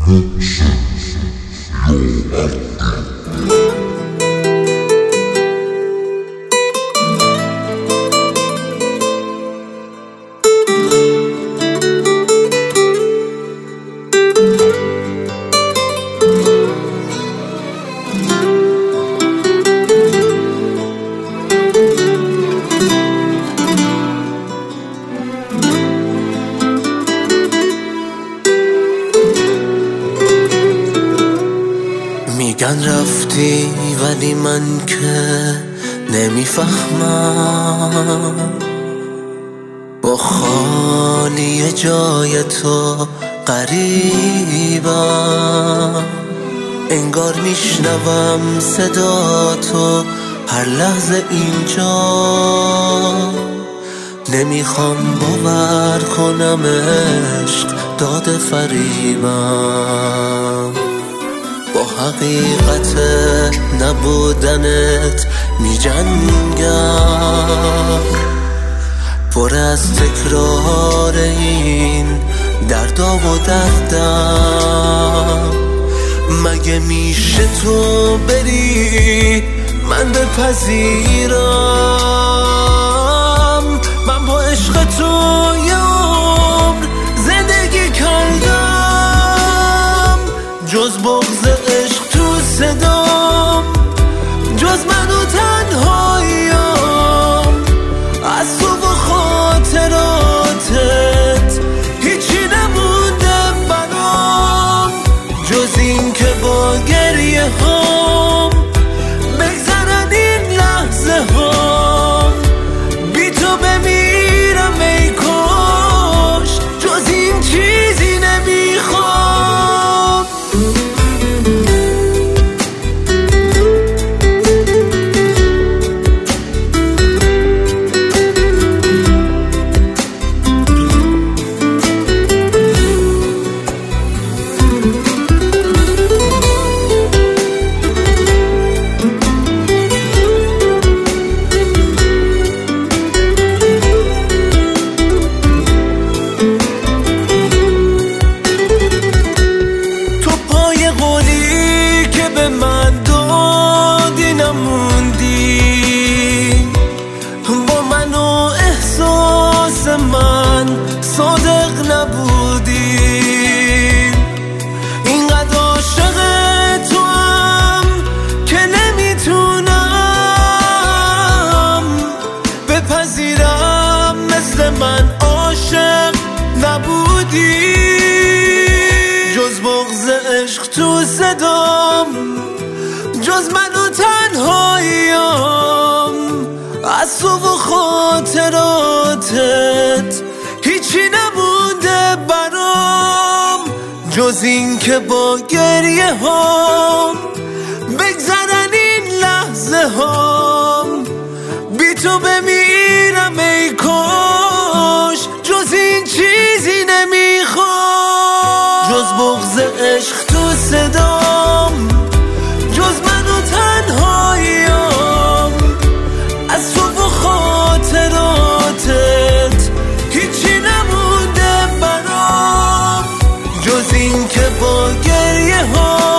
میگن رفتی ولی من که نمیفهمم، با خالی جای تو غریبم. انگار میشنوم صدا تو هر لحظه اینجا، نمیخوام باور کنم عشق داده فریبم. با حقیقت نبودنت میجنگم، پر از تکرار این دردا و دردم. مگه میشه تو بری من بپذیرم؟ من با عشق تو یه عمر زندگی کردم، جز بغض عشق تو صدام، جز من و تنهاییم. از تو و خاطراتت هیچی نمونده برام، جز این که با گریه هام بگذرن این لحظه هام. بی تو بمیرم ای کاش، جز این چیزی نمیخوام. من صادق نبودی، اینقدر عاشق تو هم که نمیتونم بپذیرم مثل من عاشق نبودی. جز بغض عشق تو صدام، جز من و تنهاییم. از تو و خاطراتت هیچی نمونده برام، جز این که با گریه هام بگذرن این لحظه هام. بی تو بمیرم ای کاش، جز این چیزی نمیخوام. جز بغض عشق تو صدام، جز من و تنهاییم. از تو و خاطراتت هیچی نمونده برام، جز این که با گریه ها